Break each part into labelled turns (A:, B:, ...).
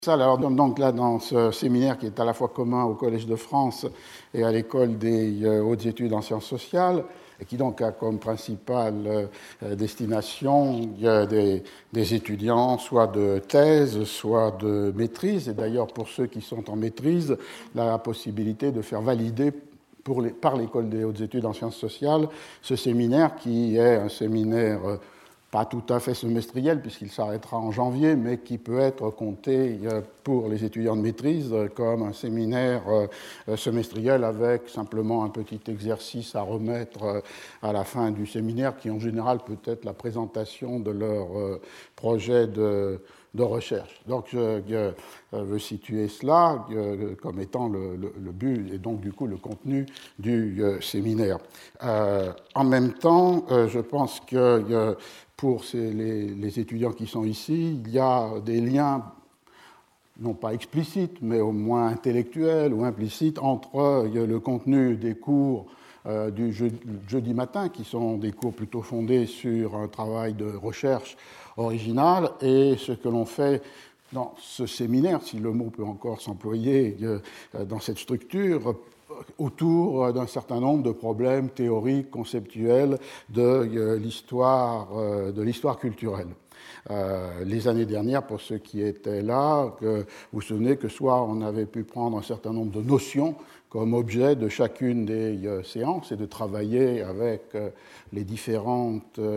A: Ça, alors, donc là, dans ce séminaire qui est à la fois commun au Collège de France et à l'École des hautes études en sciences sociales, et qui donc a comme principale destination des étudiants, soit de thèse, soit de maîtrise, et d'ailleurs pour ceux qui sont en maîtrise, la possibilité de faire valider par l'École des hautes études en sciences sociales ce séminaire qui est un séminaire pas tout à fait semestriel, puisqu'il s'arrêtera en janvier, mais qui peut être compté pour les étudiants de maîtrise comme un séminaire semestriel avec simplement un petit exercice à remettre à la fin du séminaire, qui en général peut être la présentation de leur projet de recherche. Donc je veux situer cela comme étant le but et donc du coup le contenu du séminaire. En même temps, je pense que pour les étudiants qui sont ici, il y a des liens, non pas explicites, mais au moins intellectuels ou implicites, entre le contenu des cours du jeudi matin, qui sont des cours plutôt fondés sur un travail de recherche original, et ce que l'on fait dans ce séminaire, si le mot peut encore s'employer dans cette structure, autour d'un certain nombre de problèmes théoriques, conceptuels de l'histoire culturelle. Les années dernières, pour ceux qui étaient là, vous vous souvenez que soit on avait pu prendre un certain nombre de notions comme objet de chacune des séances et de travailler avec les différents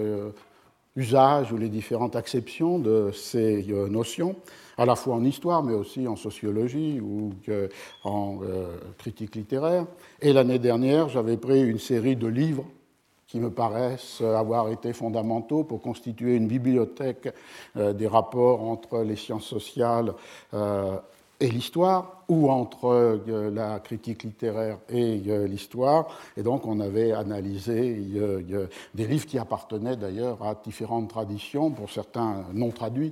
A: usages ou les différentes acceptions de ces notions, à la fois en histoire, mais aussi en sociologie ou en critique littéraire. Et l'année dernière, j'avais pris une série de livres qui me paraissent avoir été fondamentaux pour constituer une bibliothèque des rapports entre les sciences sociales et l'histoire, ou entre la critique littéraire et l'histoire. Et donc, on avait analysé des livres qui appartenaient d'ailleurs à différentes traditions, pour certains non traduits,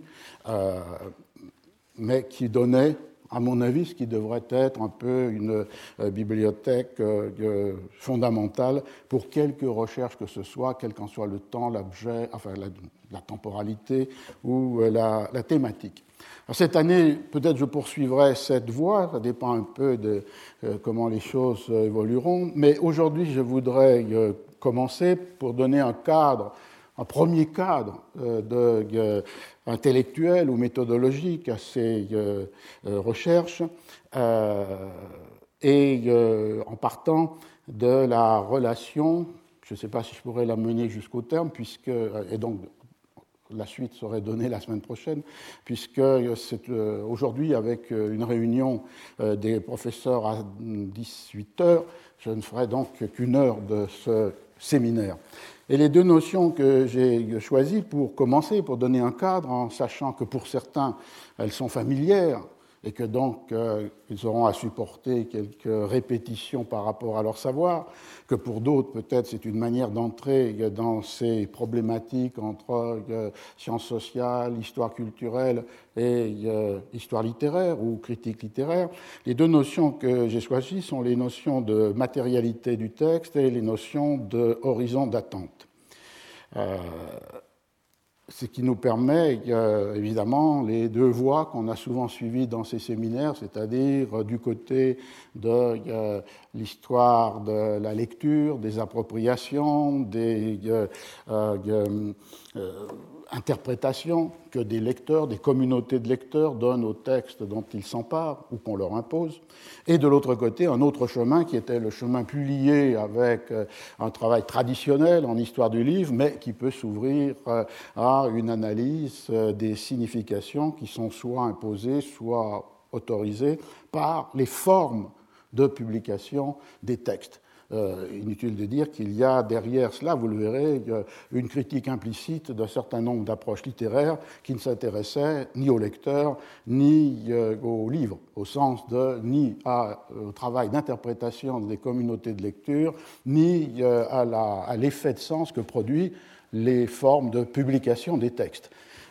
A: mais qui donnaient, à mon avis, ce qui devrait être un peu une bibliothèque fondamentale pour quelque recherche que ce soit, quel qu'en soit le temps, l'objet, enfin la temporalité ou la thématique. Alors, cette année, peut-être je poursuivrai cette voie, ça dépend un peu de comment les choses évolueront, mais aujourd'hui je voudrais commencer pour donner un cadre, un premier cadre intellectuel ou méthodologique à ces recherches, et en partant de la relation, je ne sais pas si je pourrais la mener jusqu'au terme, et donc la suite serait donnée la semaine prochaine, puisque c'est aujourd'hui, avec une réunion des professeurs à 18h, je ne ferai donc qu'une heure de ce séminaire. Et les deux notions que j'ai choisies pour commencer, pour donner un cadre, en sachant que pour certains, elles sont familières, et que donc ils auront à supporter quelques répétitions par rapport à leur savoir, que pour d'autres, peut-être, c'est une manière d'entrer dans ces problématiques entre sciences sociales, histoire culturelle et histoire littéraire ou critique littéraire. Les deux notions que j'ai choisies sont les notions de matérialité du texte et les notions d'horizon d'attente. Ce qui nous permet, évidemment, les deux voies qu'on a souvent suivies dans ces séminaires, c'est-à-dire du côté de l'histoire de la lecture, des appropriations, des interprétations que des lecteurs, des communautés de lecteurs donnent aux textes dont ils s'emparent ou qu'on leur impose, et de l'autre côté, un autre chemin qui était le chemin plus lié avec un travail traditionnel en histoire du livre, mais qui peut s'ouvrir à une analyse des significations qui sont soit imposées, soit autorisées par les formes de publication des textes. Inutile de dire qu'il y a derrière cela, vous le verrez, une critique implicite d'un certain nombre d'approches littéraires qui ne s'intéressaient ni au lecteur, ni au livre, au sens de ni au travail d'interprétation des communautés de lecture, ni à l'effet de sens que produit les formes de publication des textes.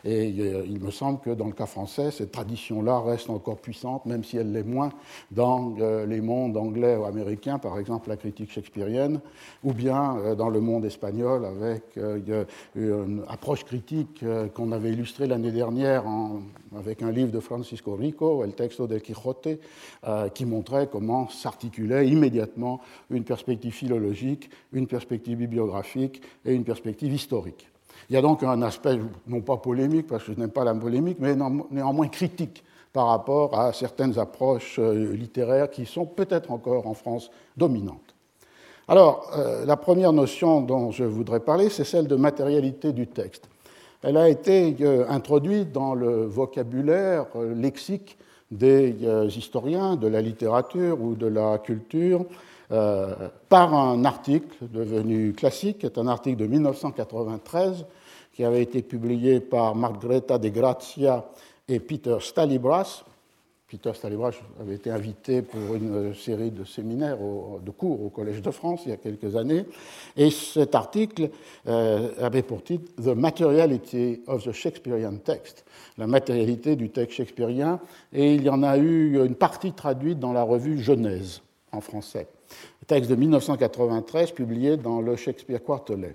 A: Et il me semble que dans le cas français, cette tradition-là reste encore puissante, même si elle l'est moins dans les mondes anglais ou américains, par exemple la critique shakespearienne, ou bien dans le monde espagnol avec une approche critique qu'on avait illustrée l'année dernière avec un livre de Francisco Rico, El texto del Quijote, qui montrait comment s'articulait immédiatement une perspective philologique, une perspective bibliographique et une perspective historique. Il y a donc un aspect, non pas polémique, parce que je n'aime pas la polémique, mais néanmoins critique par rapport à certaines approches littéraires qui sont peut-être encore en France dominantes. Alors, la première notion dont je voudrais parler, c'est celle de matérialité du texte. Elle a été introduite dans le vocabulaire lexique des historiens de la littérature ou de la culture par un article devenu classique, qui est un article de 1993 qui avait été publié par Margreta de Grazia et Peter Stalybras. Peter Stalybras avait été invité pour une série de séminaires, de cours au Collège de France il y a quelques années, et cet article avait pour titre « The Materiality of the Shakespearean Text », la matérialité du texte shakespearien, et il y en a eu une partie traduite dans la revue Genèse en français. Texte de 1993 publié dans le Shakespeare Quarterly.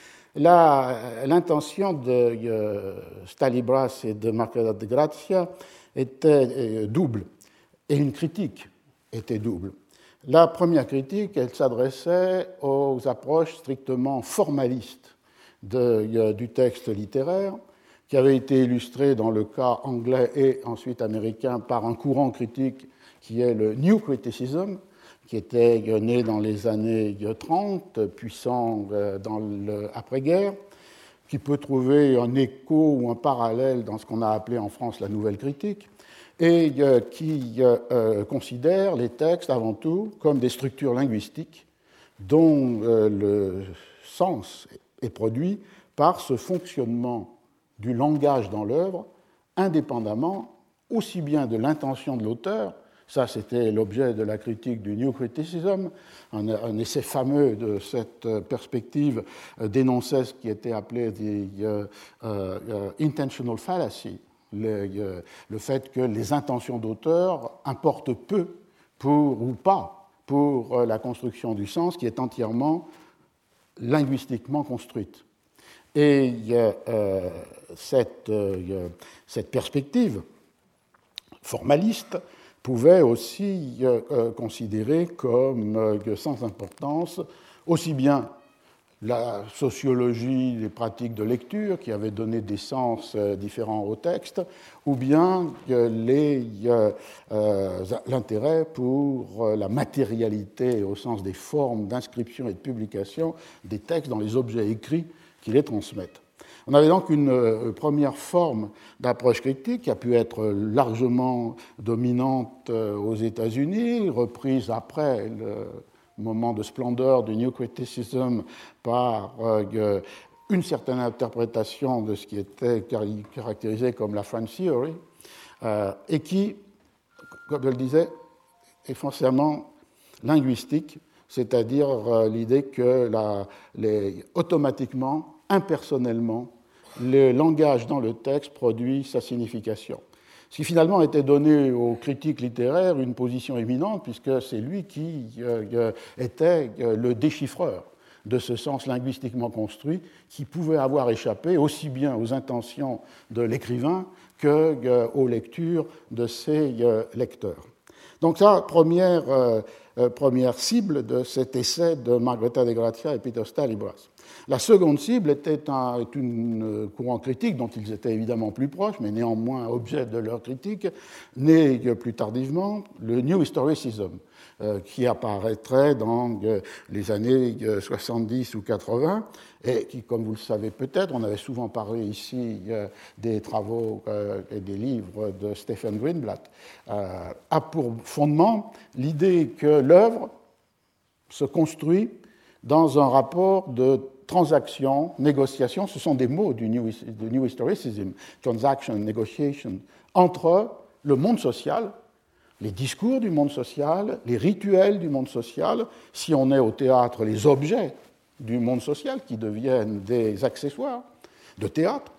A: L'intention de Stalybras et de Margreta de Grazia était double, et une critique était double. La première critique, elle s'adressait aux approches strictement formalistes du texte littéraire, qui avait été illustré dans le cas anglais et ensuite américain par un courant critique qui est le New Criticism, qui était né dans les années 30, puissant dans l'après-guerre, qui peut trouver un écho ou un parallèle dans ce qu'on a appelé en France la nouvelle critique, et qui considère les textes avant tout comme des structures linguistiques dont le sens est produit par ce fonctionnement du langage dans l'œuvre, indépendamment aussi bien de l'intention de l'auteur. Ça, c'était l'objet de la critique du New Criticism. Un essai fameux de cette perspective dénonçait ce qui était appelé intentional fallacy, le fait que les intentions d'auteur importent peu ou pas pour la construction du sens qui est entièrement linguistiquement construite. Et cette perspective formaliste pouvait aussi considérer comme sans importance aussi bien la sociologie des pratiques de lecture qui avaient donné des sens différents au texte, ou bien l'intérêt pour la matérialité au sens des formes d'inscription et de publication des textes dans les objets écrits qui les transmettent. On avait donc une première forme d'approche critique qui a pu être largement dominante aux États-Unis, reprise après le moment de splendeur du New Criticism par une certaine interprétation de ce qui était caractérisé comme la French Theory, et qui, comme je le disais, est foncièrement linguistique, c'est-à-dire l'idée que automatiquement, impersonnellement, le langage dans le texte produit sa signification. Ce qui finalement était donné aux critiques littéraires une position éminente, puisque c'est lui qui était le déchiffreur de ce sens linguistiquement construit qui pouvait avoir échappé aussi bien aux intentions de l'écrivain qu'aux lectures de ses lecteurs. Donc ça, première cible de cet essai de Margreta de Grazia et Peter Stalybras. La seconde cible était une courant critique dont ils étaient évidemment plus proches, mais néanmoins objet de leur critique, né plus tardivement, le New Historicism, qui apparaîtrait dans les années 70 ou 80, et qui, comme vous le savez peut-être, on avait souvent parlé ici des travaux et des livres de Stephen Greenblatt, a pour fondement l'idée que l'œuvre se construit dans un rapport de transaction, négociation, ce sont des mots du New Historicism, transaction, negotiation, entre le monde social, les discours du monde social, les rituels du monde social, si on est au théâtre, les objets du monde social qui deviennent des accessoires de théâtre,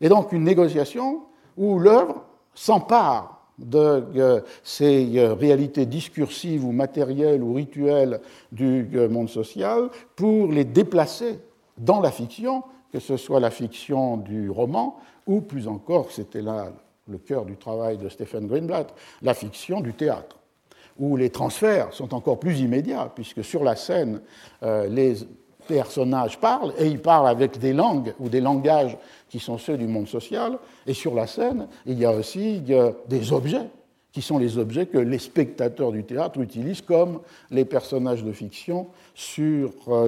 A: Et donc une négociation où l'œuvre s'empare de ces réalités discursives ou matérielles ou rituelles du monde social pour les déplacer dans la fiction, que ce soit la fiction du roman ou plus encore, c'était là le cœur du travail de Stephen Greenblatt, la fiction du théâtre, où les transferts sont encore plus immédiats, puisque sur la scène, les personnages parlent, et ils parlent avec des langues ou des langages qui sont ceux du monde social, et sur la scène, il y a aussi des objets, qui sont les objets que les spectateurs du théâtre utilisent comme les personnages de fiction sur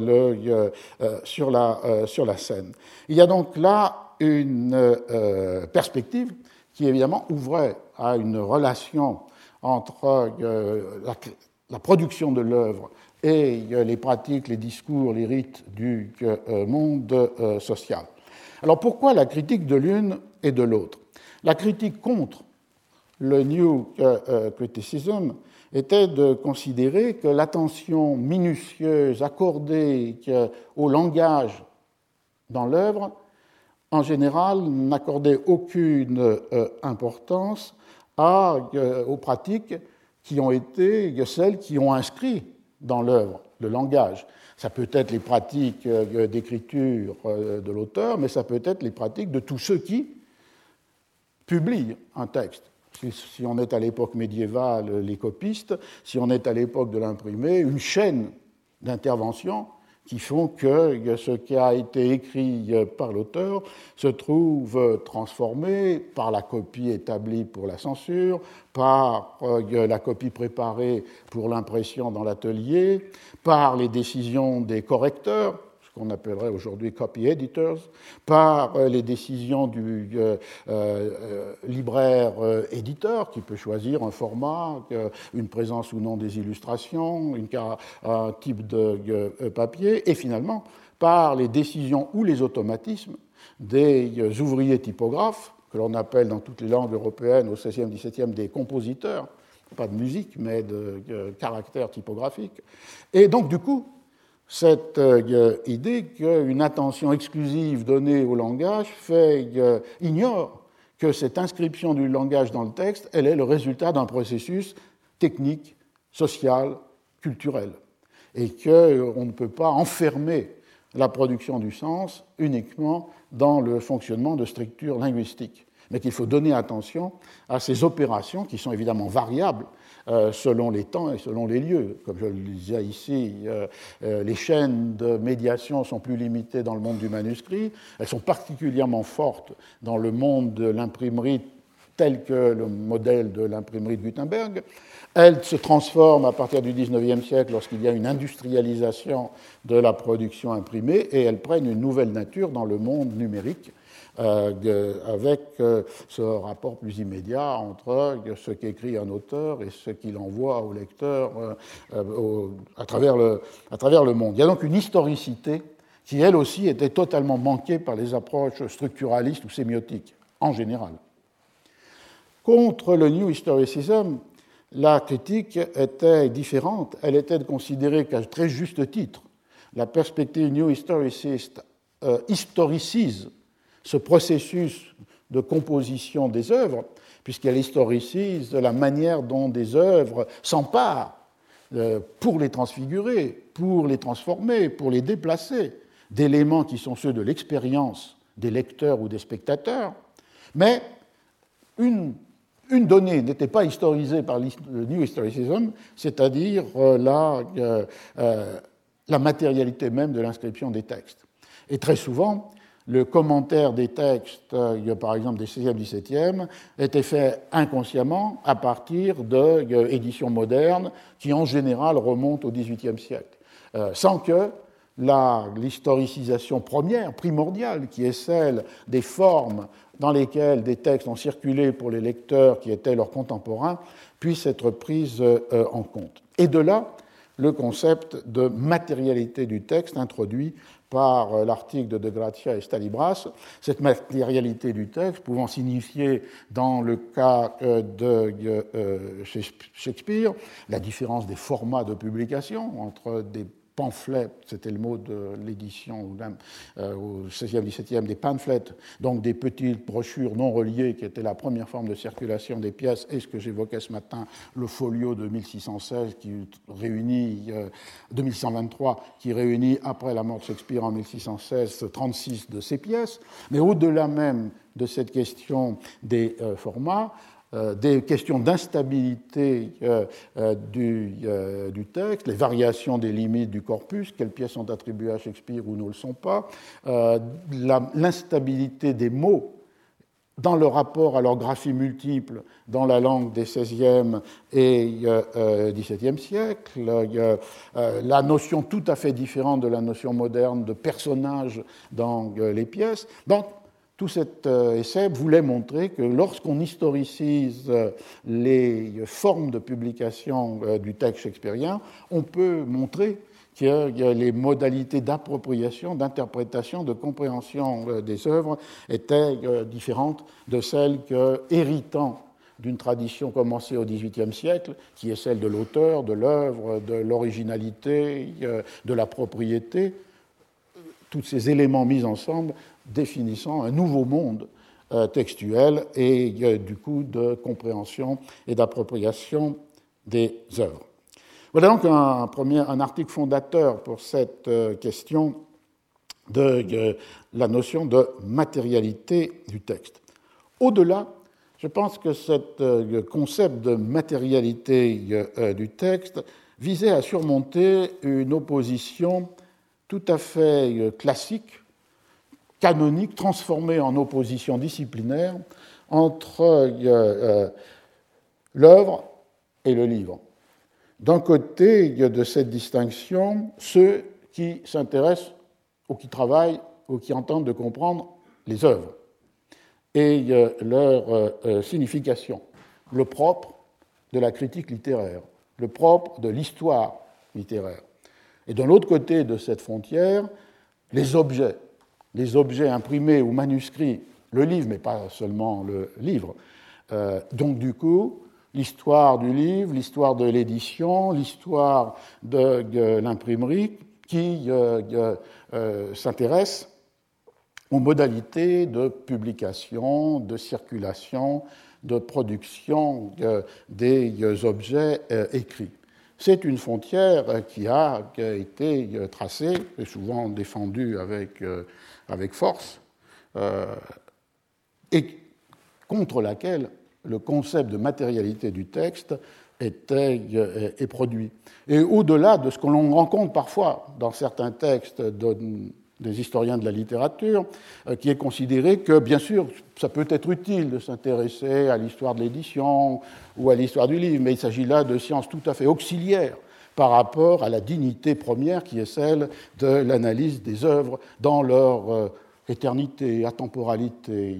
A: la scène. Il y a donc là une perspective qui évidemment ouvrait à une relation entre la production de l'œuvre et les pratiques, les discours, les rites du monde social. Alors pourquoi la critique de l'une et de l'autre? La critique contre le New Criticism était de considérer que l'attention minutieuse accordée au langage dans l'œuvre, en général, n'accordait aucune importance aux pratiques qui ont été celles qui ont inscrit dans l'œuvre le langage. Ça peut être les pratiques d'écriture de l'auteur, mais ça peut être les pratiques de tous ceux qui publient un texte. Si on est à l'époque médiévale, les copistes, si on est à l'époque de l'imprimé, une chaîne d'interventions qui font que ce qui a été écrit par l'auteur se trouve transformé par la copie établie pour la censure, par la copie préparée pour l'impression dans l'atelier, par les décisions des correcteurs, ce qu'on appellerait aujourd'hui copy editors, par les décisions du libraire éditeur qui peut choisir un format, une présence ou non des illustrations, un type de papier, et finalement par les décisions ou les automatismes des ouvriers typographes, que l'on appelle dans toutes les langues européennes au XVIe, XVIIe des compositeurs, pas de musique, mais de caractères typographiques. Et donc, du coup, cette idée qu'une attention exclusive donnée au langage ignore que cette inscription du langage dans le texte, elle est le résultat d'un processus technique, social, culturel, et qu'on ne peut pas enfermer la production du sens uniquement dans le fonctionnement de structures linguistiques, mais qu'il faut donner attention à ces opérations qui sont évidemment variables selon les temps et selon les lieux. Comme je le disais ici, les chaînes de médiation sont plus limitées dans le monde du manuscrit, elles sont particulièrement fortes dans le monde de l'imprimerie tel que le modèle de l'imprimerie de Gutenberg. Elles se transforment à partir du XIXe siècle lorsqu'il y a une industrialisation de la production imprimée et elles prennent une nouvelle nature dans le monde numérique avec ce rapport plus immédiat entre ce qu'écrit un auteur et ce qu'il envoie au lecteur à travers le monde. Il y a donc une historicité qui, elle aussi, était totalement manquée par les approches structuralistes ou sémiotiques, en général. Contre le New Historicism, la critique était différente. Elle était de considérer qu'à très juste titre, la perspective New Historiciste historicise ce processus de composition des œuvres, puisqu'elle historicise la manière dont des œuvres s'emparent pour les transfigurer, pour les transformer, pour les déplacer, d'éléments qui sont ceux de l'expérience des lecteurs ou des spectateurs. Mais une donnée n'était pas historisée par le New Historicism, c'est-à-dire la matérialité même de l'inscription des textes. Et très souvent, le commentaire des textes, par exemple des XVIe, XVIIe, était fait inconsciemment à partir d'éditions modernes qui, en général, remontent au XVIIIe siècle, sans que l'historicisation primordiale, qui est celle des formes dans lesquelles des textes ont circulé pour les lecteurs qui étaient leurs contemporains, puisse être prise en compte. Et de là, le concept de matérialité du texte introduit par l'article de Gracia et Stalibras, cette matérialité du texte pouvant signifier, dans le cas de Shakespeare, la différence des formats de publication entre des pamphlets, c'était le mot de l'édition ou même au XVIe, XVIIe, des pamphlets, donc des petites brochures non reliées qui étaient la première forme de circulation des pièces, et ce que j'évoquais ce matin, le folio de 1616 qui réunit, 2123, qui réunit après la mort de Shakespeare en 1616 36 de ces pièces. Mais au-delà même de cette question des formats, des questions d'instabilité du texte, les variations des limites du corpus, quelles pièces sont attribuées à Shakespeare ou ne le sont pas, l'instabilité des mots dans le rapport à leur graphie multiple dans la langue des XVIe et XVIIe siècles, la notion tout à fait différente de la notion moderne de personnage dans les pièces. Donc, tout cet essai voulait montrer que lorsqu'on historicise les formes de publication du texte shakespearien, on peut montrer que les modalités d'appropriation, d'interprétation, de compréhension des œuvres étaient différentes de celles que, héritant d'une tradition commencée au XVIIIe siècle, qui est celle de l'auteur, de l'œuvre, de l'originalité, de la propriété, tous ces éléments mis ensemble définissant un nouveau monde textuel et du coup de compréhension et d'appropriation des œuvres. Voilà donc un article fondateur pour cette question de la notion de matérialité du texte. Au-delà, je pense que ce concept de matérialité du texte visait à surmonter une opposition tout à fait classique, canonique, transformée en opposition disciplinaire entre l'œuvre et le livre. D'un côté, il y a de cette distinction ceux qui s'intéressent ou qui travaillent ou qui entendent de comprendre les œuvres et leur signification, le propre de la critique littéraire, le propre de l'histoire littéraire. Et de l'autre côté de cette frontière, les objets imprimés ou manuscrits, le livre, mais pas seulement le livre. Donc du coup, l'histoire du livre, l'histoire de l'édition, l'histoire de l'imprimerie qui s'intéresse aux modalités de publication, de circulation, de production des objets écrits. C'est une frontière qui a été tracée et souvent défendue avec force et contre laquelle le concept de matérialité du texte est produit. Et au-delà de ce que l'on rencontre parfois dans certains textes des historiens de la littérature, qui est considéré que, bien sûr, ça peut être utile de s'intéresser à l'histoire de l'édition ou à l'histoire du livre, mais il s'agit là de sciences tout à fait auxiliaires par rapport à la dignité première qui est celle de l'analyse des œuvres dans leur éternité, atemporalité,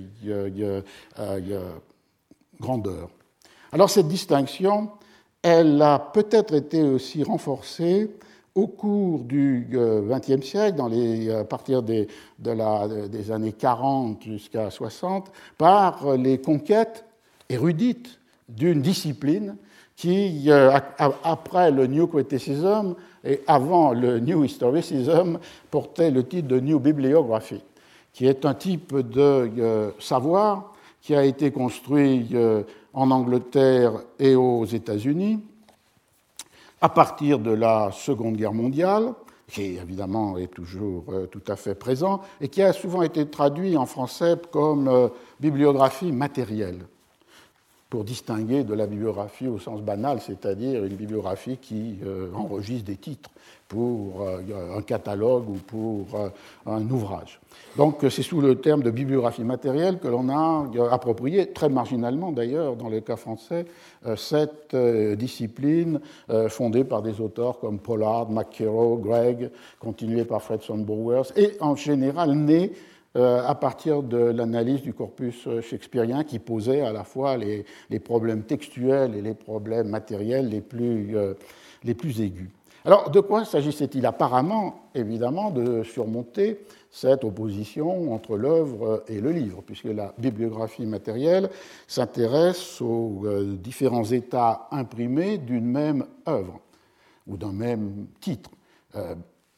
A: grandeur. Alors cette distinction, elle a peut-être été aussi renforcée au cours du XXe siècle, à partir des années 40 jusqu'à 60, par les conquêtes érudites d'une discipline qui, après le New Criticism et avant le New Historicism, portait le titre de New Bibliography, qui est un type de savoir qui a été construit en Angleterre et aux États-Unis à partir de la Seconde Guerre mondiale, qui évidemment est toujours tout à fait présent, et qui a souvent été traduit en français comme bibliographie matérielle, pour distinguer de la bibliographie au sens banal, c'est-à-dire une bibliographie qui enregistre des titres pour un catalogue ou pour un ouvrage. Donc c'est sous le terme de bibliographie matérielle que l'on a approprié, très marginalement d'ailleurs dans le cas français, cette discipline fondée par des auteurs comme Pollard, McKerrow, Gregg, continuée par Fredson Bowers, et en général née à partir de l'analyse du corpus shakespearien qui posait à la fois les problèmes textuels et les problèmes matériels les plus aigus. Alors, de quoi s'agissait-il? Apparemment, évidemment, de surmonter cette opposition entre l'œuvre et le livre, puisque la bibliographie matérielle s'intéresse aux différents états imprimés d'une même œuvre ou d'un même titre.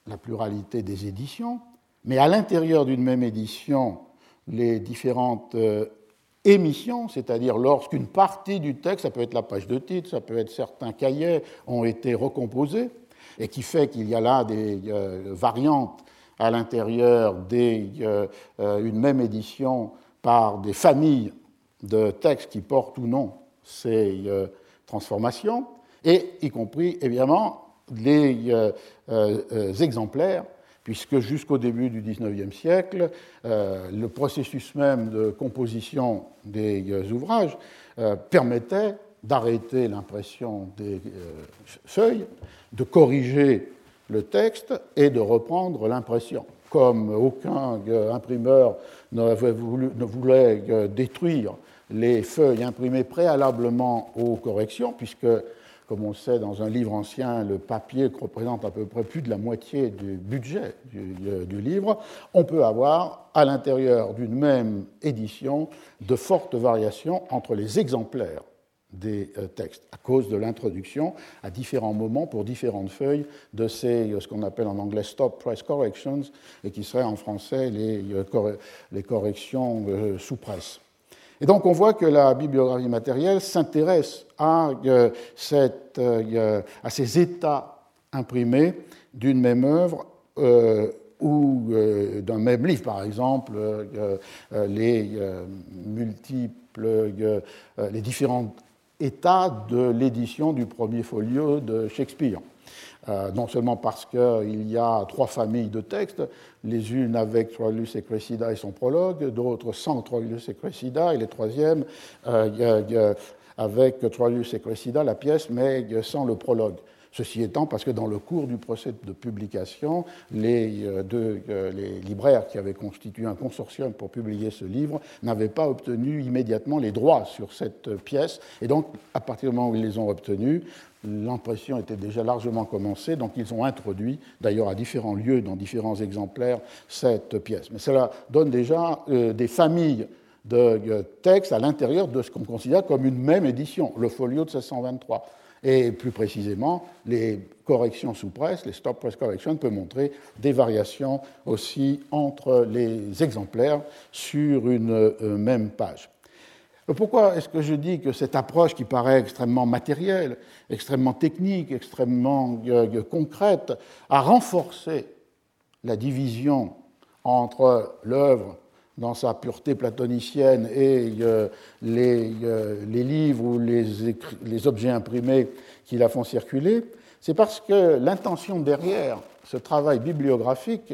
A: la pluralité des éditions, mais à l'intérieur d'une même édition, les différentes émissions, c'est-à-dire lorsqu'une partie du texte, ça peut être la page de titre, ça peut être certains cahiers, ont été recomposés, et qui fait qu'il y a là des variantes à l'intérieur d'une même édition par des familles de textes qui portent ou non ces transformations, et y compris, évidemment, les exemplaires, puisque jusqu'au début du XIXe siècle, le processus même de composition des ouvrages permettait d'arrêter l'impression des feuilles, de corriger le texte et de reprendre l'impression. Comme aucun imprimeur ne voulait détruire les feuilles imprimées préalablement aux corrections, puisque, comme on le sait, dans un livre ancien, le papier représente à peu près plus de la moitié du budget du livre, on peut avoir, à l'intérieur d'une même édition, de fortes variations entre les exemplaires des textes, à cause de l'introduction à différents moments pour différentes feuilles de ce qu'on appelle en anglais stop press corrections, et qui seraient en français les corrections sous presse. Et donc on voit que la bibliographie matérielle s'intéresse à ces états imprimés d'une même œuvre ou d'un même livre, par exemple, les différents état de l'édition du premier folio de Shakespeare. Non seulement parce qu'il y a 3 familles de textes, les unes avec Troilus et Cressida et son prologue, d'autres sans Troilus et Cressida, et les troisièmes avec Troilus et Cressida, la pièce, mais sans le prologue. Ceci étant parce que dans le cours du procès de publication, les libraires qui avaient constitué un consortium pour publier ce livre n'avaient pas obtenu immédiatement les droits sur cette pièce. Et donc, à partir du moment où ils les ont obtenus, l'impression était déjà largement commencée. Donc, ils ont introduit, d'ailleurs à différents lieux, dans différents exemplaires, cette pièce. Mais cela donne déjà des familles de textes à l'intérieur de ce qu'on considère comme une même édition, le folio de 1623. Et plus précisément, les corrections sous presse, les stop press corrections, peuvent montrer des variations aussi entre les exemplaires sur une même page. Pourquoi est-ce que je dis que cette approche qui paraît extrêmement matérielle, extrêmement technique, extrêmement concrète, a renforcé la division entre l'œuvre dans sa pureté platonicienne et les livres ou les objets imprimés qui la font circuler, c'est parce que l'intention derrière ce travail bibliographique,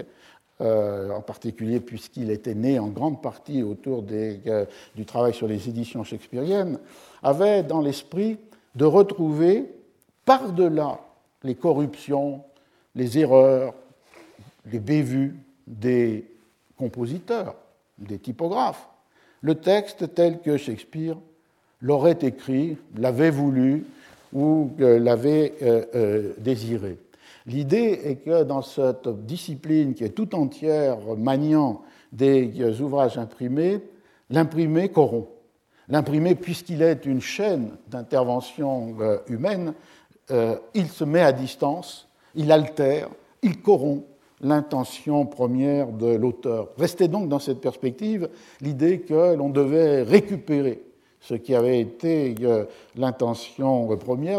A: en particulier puisqu'il était né en grande partie autour du travail sur les éditions shakespeariennes, avait dans l'esprit de retrouver par-delà les corruptions, les erreurs, les bévues des compositeurs, des typographes, le texte tel que Shakespeare l'aurait écrit, l'avait voulu ou l'avait désiré. L'idée est que dans cette discipline qui est tout entière maniant des ouvrages imprimés, l'imprimé corrompt. L'imprimé, puisqu'il est une chaîne d'intervention humaine, il se met à distance, il altère, il corrompt l'intention première de l'auteur. Restait donc dans cette perspective l'idée que l'on devait récupérer ce qui avait été l'intention première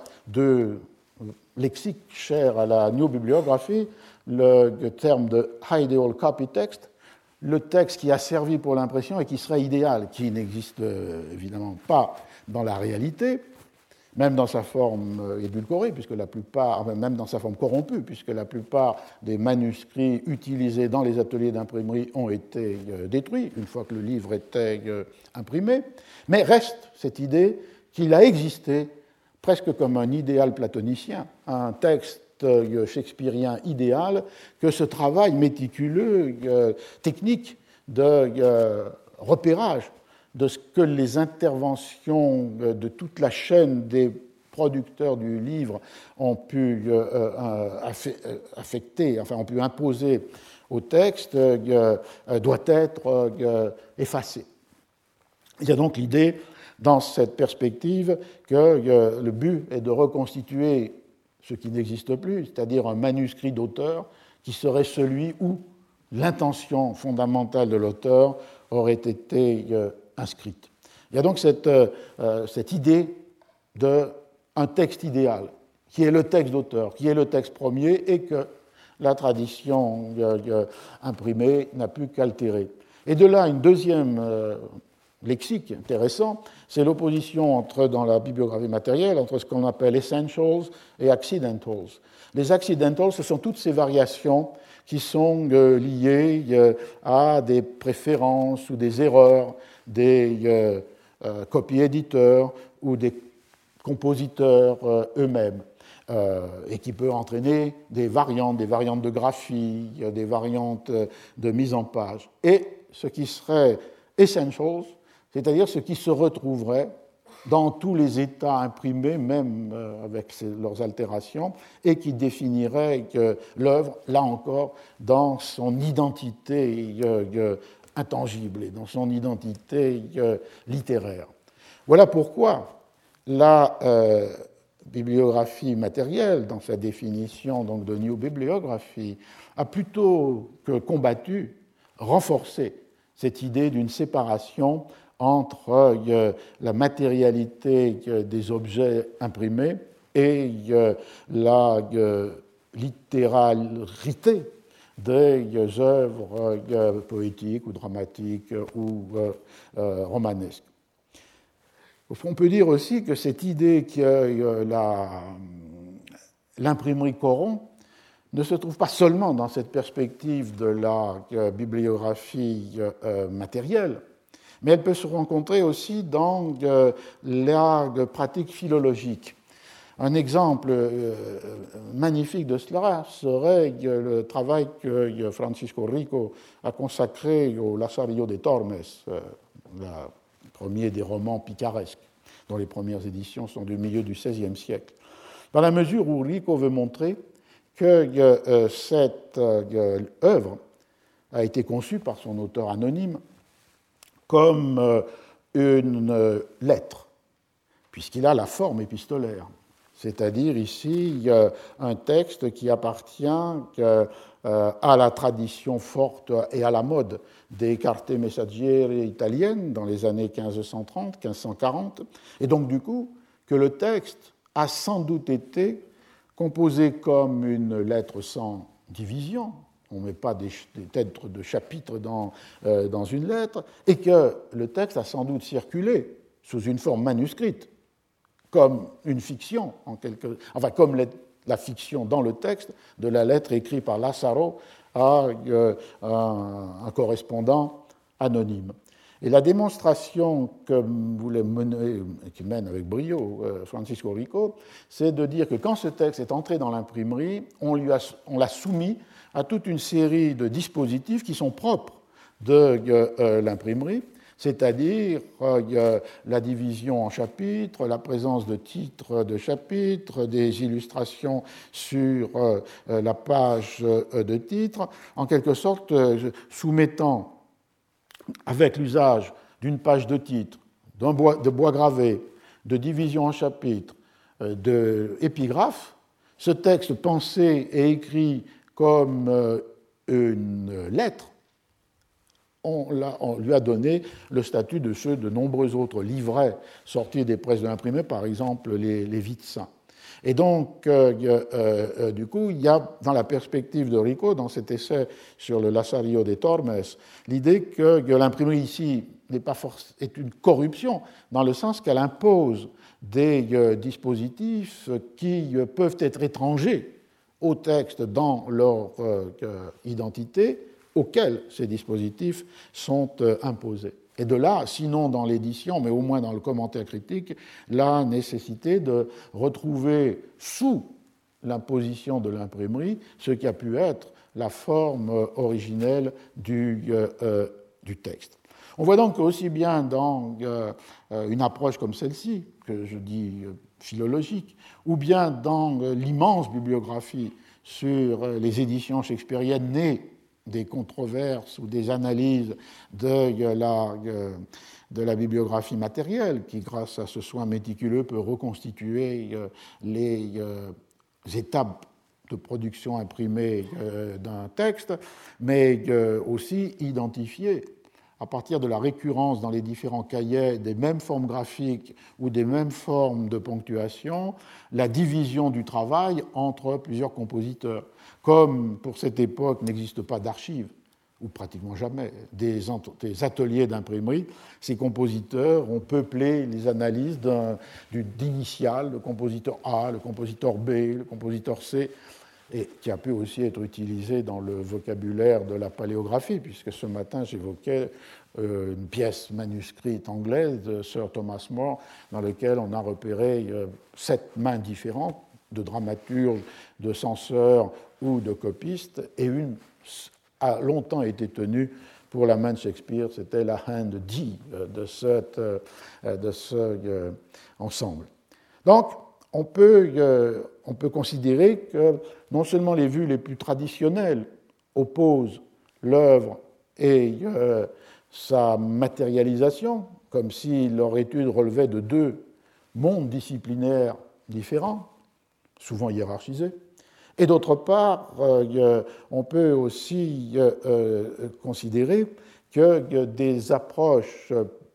A: de lexique cher à la néobibliographie, le terme de ideal copy text, le texte qui a servi pour l'impression et qui serait idéal, qui n'existe évidemment pas dans la réalité, même dans sa forme édulcorée, puisque la plupart, même dans sa forme corrompue, puisque la plupart des manuscrits utilisés dans les ateliers d'imprimerie ont été détruits une fois que le livre était imprimé. Mais reste cette idée qu'il a existé presque comme un idéal platonicien, un texte shakespearien idéal, que ce travail méticuleux, technique de repérage de ce que les interventions de toute la chaîne des producteurs du livre ont pu affecter, enfin ont pu imposer au texte, doit être effacé. Il y a donc l'idée, dans cette perspective, que le but est de reconstituer ce qui n'existe plus, c'est-à-dire un manuscrit d'auteur qui serait celui où l'intention fondamentale de l'auteur aurait été inscrite. Il y a donc cette idée d'un texte idéal, qui est le texte d'auteur, qui est le texte premier, et que la tradition imprimée n'a pu qu'altérer. Et de là, une deuxième lexique intéressant, c'est l'opposition dans la bibliographie matérielle entre ce qu'on appelle essentials et accidentals. Les accidentals, ce sont toutes ces variations qui sont liées à des préférences ou des erreurs des copies-éditeurs ou des compositeurs eux-mêmes, et qui peut entraîner des variantes de graphie, des variantes de mise en page. Et ce qui serait essentials, c'est-à-dire ce qui se retrouverait dans tous les états imprimés, même avec leurs altérations, et qui définirait l'œuvre, là encore, dans son identité intangible et dans son identité littéraire. Voilà pourquoi la bibliographie matérielle, dans sa définition donc, de New Bibliography, a plutôt que combattu, renforcé cette idée d'une séparation entre la matérialité des objets imprimés et la littéralité des œuvres poétiques ou dramatiques ou romanesques. On peut dire aussi que cette idée que l'imprimerie corrompt ne se trouve pas seulement dans cette perspective de la bibliographie matérielle, mais elle peut se rencontrer aussi dans la pratique philologique. Un exemple magnifique de cela serait le travail que Francisco Rico a consacré au Lazarillo de Tormes, le premier des romans picaresques, dont les premières éditions sont du milieu du XVIe siècle. Dans la mesure où Rico veut montrer que cette œuvre a été conçue par son auteur anonyme comme une lettre, puisqu'il a la forme épistolaire, c'est-à-dire ici un texte qui appartient à la tradition forte et à la mode des carte messaggere italiennes dans les années 1530, 1540, et donc du coup que le texte a sans doute été composé comme une lettre sans division. On ne met pas des têtes de chapitres dans une lettre, et que le texte a sans doute circulé sous une forme manuscrite, comme une fiction, comme la fiction dans le texte de la lettre écrite par Lazzaro à un correspondant anonyme. Et la démonstration que voulait mener, qui mène avec brio Francisco Rico, c'est de dire que quand ce texte est entré dans l'imprimerie, on l'a soumis à toute une série de dispositifs qui sont propres de l'imprimerie, c'est-à-dire la division en chapitres, la présence de titres de chapitres, des illustrations sur la page de titre, en quelque sorte soumettant, avec l'usage d'une page de titre, de bois gravé, de division en chapitres, d'épigraphes, ce texte pensé et écrit comme une lettre, on lui a donné le statut de ceux de nombreux autres livrets sortis des presses de l'imprimé, par exemple les Vides saints. Et donc, du coup, il y a dans la perspective de Rico, dans cet essai sur le Lazarillo de Tormes, l'idée que l'imprimerie ici est une corruption, dans le sens qu'elle impose des dispositifs qui peuvent être étrangers au texte dans leur identité, auxquels ces dispositifs sont imposés. Et de là, sinon dans l'édition, mais au moins dans le commentaire critique, la nécessité de retrouver sous l'imposition de l'imprimerie ce qui a pu être la forme originelle du texte. On voit donc aussi bien dans une approche comme celle-ci, que je dis philologique, ou bien dans l'immense bibliographie sur les éditions shakespeariennes nées des controverses ou des analyses de la bibliographie matérielle, qui, grâce à ce soin méticuleux, peut reconstituer les étapes de production imprimée d'un texte, mais aussi identifier, à partir de la récurrence dans les différents cahiers des mêmes formes graphiques ou des mêmes formes de ponctuation, la division du travail entre plusieurs compositeurs. Comme pour cette époque n'existe pas d'archives, ou pratiquement jamais, des ateliers d'imprimerie, ces compositeurs ont peuplé les analyses d'initiales, le compositeur A, le compositeur B, le compositeur C, et qui a pu aussi être utilisé dans le vocabulaire de la paléographie, puisque ce matin j'évoquais une pièce manuscrite anglaise de Sir Thomas More, dans laquelle on a repéré 7 mains différentes de dramaturges, de censeurs ou de copistes, et une a longtemps été tenue pour la main de Shakespeare, c'était la hand D de ce ensemble. Donc, on peut considérer que non seulement les vues les plus traditionnelles opposent l'œuvre et sa matérialisation, comme si leur étude relevait de 2 mondes disciplinaires différents, souvent hiérarchisés, et d'autre part, on peut aussi considérer que des approches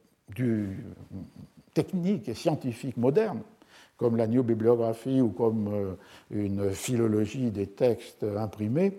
A: techniques et scientifiques modernes, comme la néobibliographie ou comme une philologie des textes imprimés,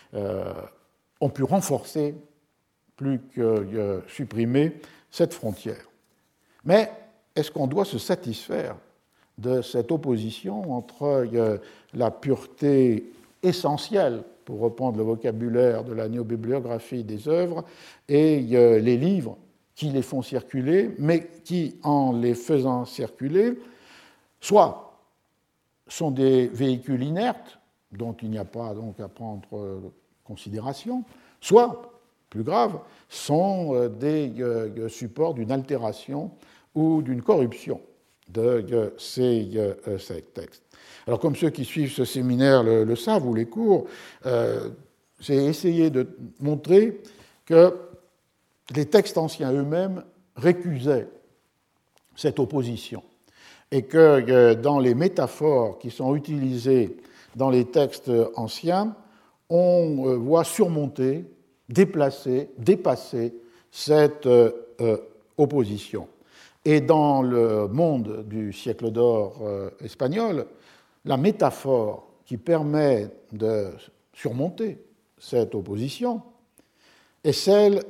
A: ont pu renforcer plus que supprimer cette frontière. Mais est-ce qu'on doit se satisfaire de cette opposition entre la pureté essentielle, pour reprendre le vocabulaire de la néobibliographie des œuvres, et les livres qui les font circuler, mais qui, en les faisant circuler, soit sont des véhicules inertes, dont il n'y a pas donc à prendre considération, soit, plus grave, sont des supports d'une altération ou d'une corruption de ces textes. Alors, comme ceux qui suivent ce séminaire le savent, ou les cours, j'ai essayé de montrer que les textes anciens eux-mêmes récusaient cette opposition, et que dans les métaphores qui sont utilisées dans les textes anciens, on voit surmonter, déplacer, dépasser cette opposition. Et dans le monde du siècle d'or espagnol, la métaphore qui permet de surmonter cette opposition est celle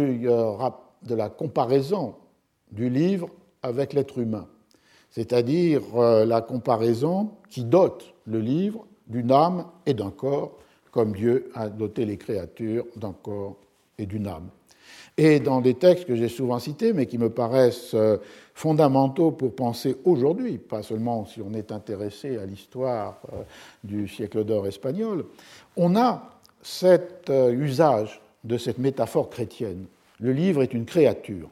A: de la comparaison du livre avec l'être humain, c'est-à-dire la comparaison qui dote le livre d'une âme et d'un corps, comme Dieu a doté les créatures d'un corps et d'une âme. Et dans des textes que j'ai souvent cités, mais qui me paraissent fondamentaux pour penser aujourd'hui, pas seulement si on est intéressé à l'histoire du siècle d'or espagnol, on a cet usage de cette métaphore chrétienne. Le livre est une créature.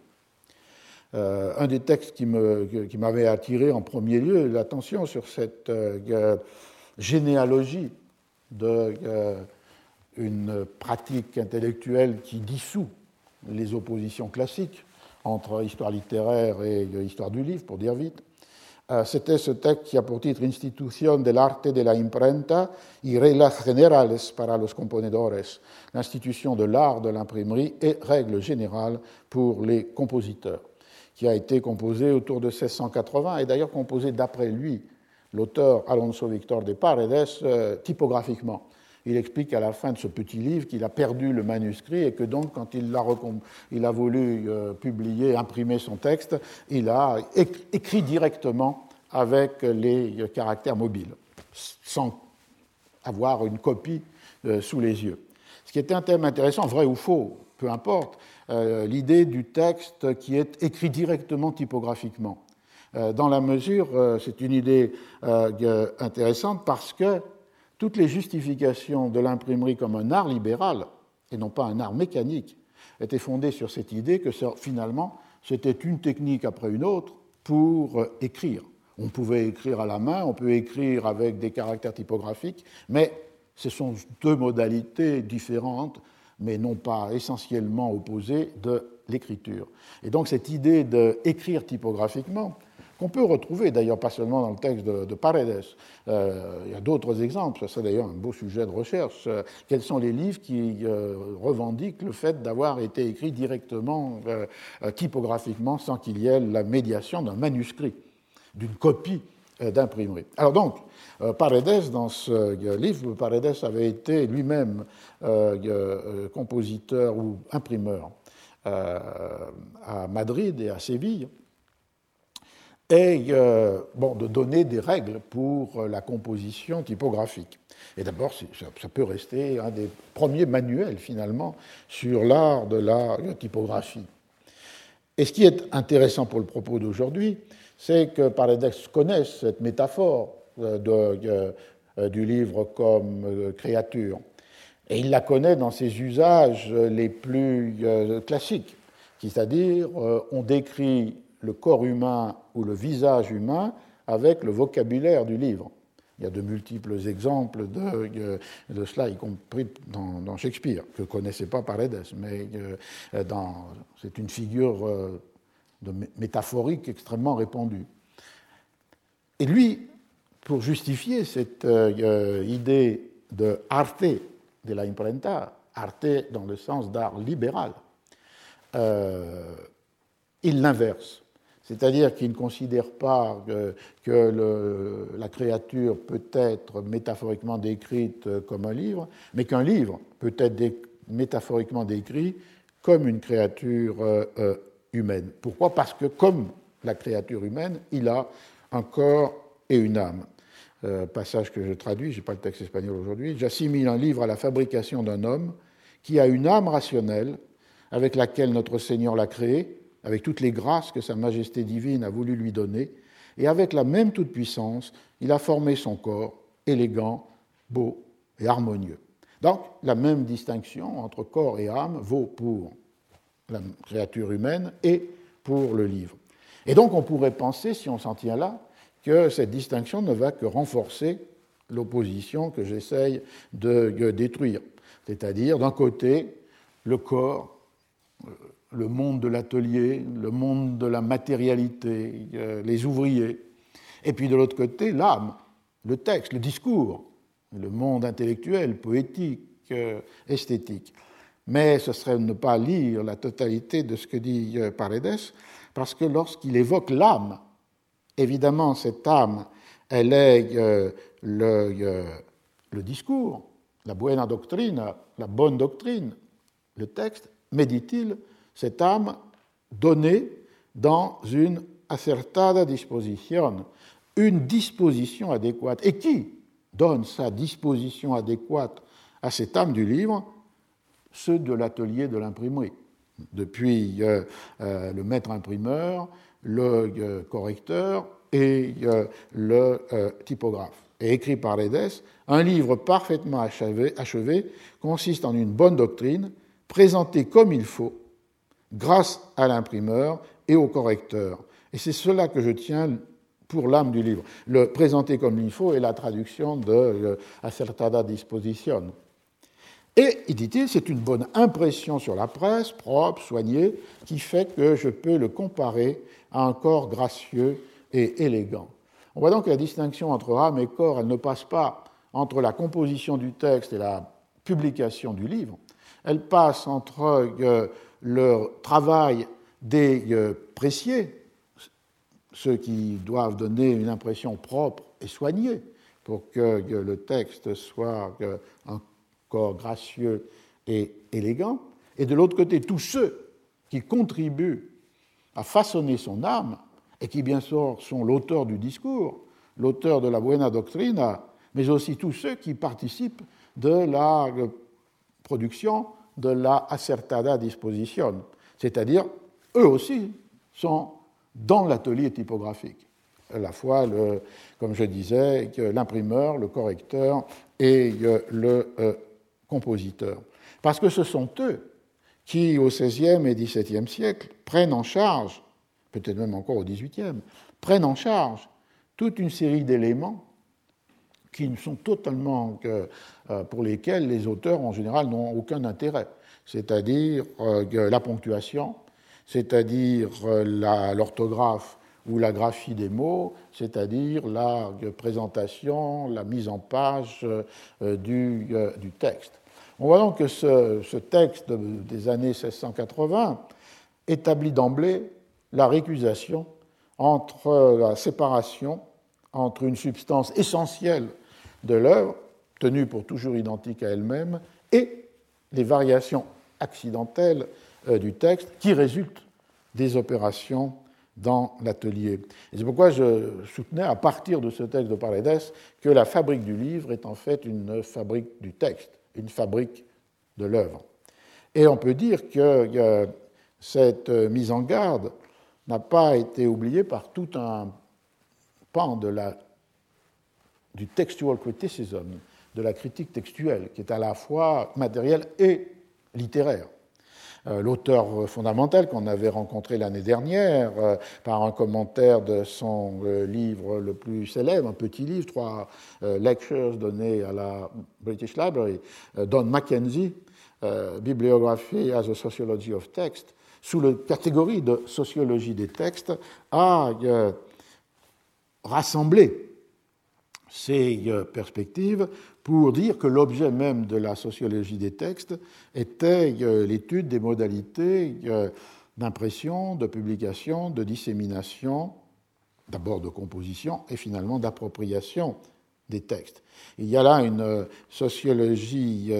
A: Un des textes qui m'avait attiré en premier lieu l'attention sur cette généalogie d'une pratique intellectuelle qui dissout les oppositions classiques entre histoire littéraire et histoire du livre, pour dire vite. C'était ce texte qui a pour titre Institución del arte de la imprenta y reglas generales para los componedores, l'institution de l'art de l'imprimerie et règles générales pour les compositeurs, qui a été composé autour de 1680 et d'ailleurs composé d'après lui, l'auteur Alonso Victor de Paredes, typographiquement. Il explique à la fin de ce petit livre qu'il a perdu le manuscrit et que donc, quand il a voulu publier, imprimer son texte, il a écrit directement avec les caractères mobiles, sans avoir une copie sous les yeux. Ce qui était un thème intéressant, vrai ou faux, peu importe, l'idée du texte qui est écrit directement typographiquement. Dans la mesure, c'est une idée intéressante parce que toutes les justifications de l'imprimerie comme un art libéral, et non pas un art mécanique, étaient fondées sur cette idée que finalement, c'était une technique après une autre pour écrire. On pouvait écrire à la main, on peut écrire avec des caractères typographiques, mais ce sont 2 modalités différentes, mais non pas essentiellement opposées, de l'écriture. Et donc cette idée d'écrire typographiquement qu'on peut retrouver d'ailleurs pas seulement dans le texte de Paredes. Il y a d'autres exemples, ça c'est d'ailleurs un beau sujet de recherche. Quels sont les livres qui revendiquent le fait d'avoir été écrits directement, typographiquement, sans qu'il y ait la médiation d'un manuscrit, d'une copie d'imprimerie. Alors donc, Paredes, dans ce livre, Paredes avait été lui-même compositeur ou imprimeur à Madrid et à Séville, et de donner des règles pour la composition typographique. Et d'abord, ça peut rester un des premiers manuels, finalement, sur l'art de la typographie. Et ce qui est intéressant pour le propos d'aujourd'hui, c'est que Paredes connaisse cette métaphore du livre comme créature. Et il la connaît dans ses usages les plus classiques, c'est-à-dire on décrit le corps humain ou le visage humain avec le vocabulaire du livre. Il y a de multiples exemples de cela, y compris dans Shakespeare, que ne connaissait pas Paredes, mais c'est une figure métaphorique extrêmement répandue. Et lui, pour justifier cette idée de arte de la imprenta, arte dans le sens d'art libéral, il l'inverse. C'est-à-dire qu'il ne considère pas que la créature peut être métaphoriquement décrite comme un livre, mais qu'un livre peut être métaphoriquement décrit comme une créature humaine. Pourquoi ? Parce que, comme la créature humaine, il a un corps et une âme. Passage que je traduis, je n'ai pas le texte espagnol aujourd'hui. J'assimile un livre à la fabrication d'un homme qui a une âme rationnelle avec laquelle notre Seigneur l'a créé, avec toutes les grâces que Sa Majesté divine a voulu lui donner, et avec la même toute-puissance, il a formé son corps élégant, beau et harmonieux. Donc, la même distinction entre corps et âme vaut pour la créature humaine et pour le livre. Et donc, on pourrait penser, si on s'en tient là, que cette distinction ne va que renforcer l'opposition que j'essaye de détruire. C'est-à-dire, d'un côté, le corps, le monde de l'atelier, le monde de la matérialité, les ouvriers, et puis de l'autre côté, l'âme, le texte, le discours, le monde intellectuel, poétique, esthétique. Mais ce serait ne pas lire la totalité de ce que dit Paredes, parce que lorsqu'il évoque l'âme, évidemment, cette âme, elle est le discours, la buena doctrina, la bonne doctrine, le texte, mais dit-il, cette âme donnée dans une acertada disposition, une disposition adéquate. Et qui donne sa disposition adéquate à cette âme du livre ? Ceux de l'atelier de l'imprimerie, depuis le maître imprimeur, le correcteur et le typographe. Et écrit par Paredes, un livre parfaitement achevé consiste en une bonne doctrine, présentée comme il faut, grâce à l'imprimeur et au correcteur. Et c'est cela que je tiens pour l'âme du livre. Le présenter comme il faut est la traduction de acertada disposition. Et, dit-il, c'est une bonne impression sur la presse, propre, soignée, qui fait que je peux le comparer à un corps gracieux et élégant. On voit donc que la distinction entre âme et corps, elle ne passe pas entre la composition du texte et la publication du livre. Elle passe entre le travail des pressiers, ceux qui doivent donner une impression propre et soignée pour que le texte soit un corps gracieux et élégant, et de l'autre côté, tous ceux qui contribuent à façonner son âme, et qui bien sûr sont l'auteur du discours, l'auteur de la buena doctrina, mais aussi tous ceux qui participent de la production de la acertada disposition, c'est-à-dire, eux aussi sont dans l'atelier typographique, à la fois, comme je disais, l'imprimeur, le correcteur et le compositeurs. Parce que ce sont eux qui, au XVIe et XVIIe siècle, prennent en charge, peut-être même encore au XVIIIe, prennent en charge toute une série d'éléments qui sont totalement, pour lesquels les auteurs, en général, n'ont aucun intérêt. C'est-à-dire la ponctuation, c'est-à-dire l'orthographe ou la graphie des mots, c'est-à-dire la présentation, la mise en page du texte. On voit donc que ce texte des années 1680 établit d'emblée la récusation entre la séparation entre une substance essentielle de l'œuvre, tenue pour toujours identique à elle-même, et les variations accidentelles du texte qui résultent des opérations dans l'atelier. Et c'est pourquoi je soutenais, à partir de ce texte de Paredes, que la fabrique du livre est en fait une fabrique du texte, une fabrique de l'œuvre. Et on peut dire que cette mise en garde n'a pas été oubliée par tout un pan du textual criticism, de la critique textuelle, qui est à la fois matérielle et littéraire. L'auteur fondamental qu'on avait rencontré l'année dernière, par un commentaire de son livre le plus célèbre, un petit livre, 3 lectures données à la British Library, Don Mackenzie, Bibliography as a Sociology of Text, sous la catégorie de sociologie des textes, a rassemblé ces perspectives pour dire que l'objet même de la sociologie des textes était l'étude des modalités d'impression, de publication, de dissémination, d'abord de composition et finalement d'appropriation des textes. Il y a là une sociologie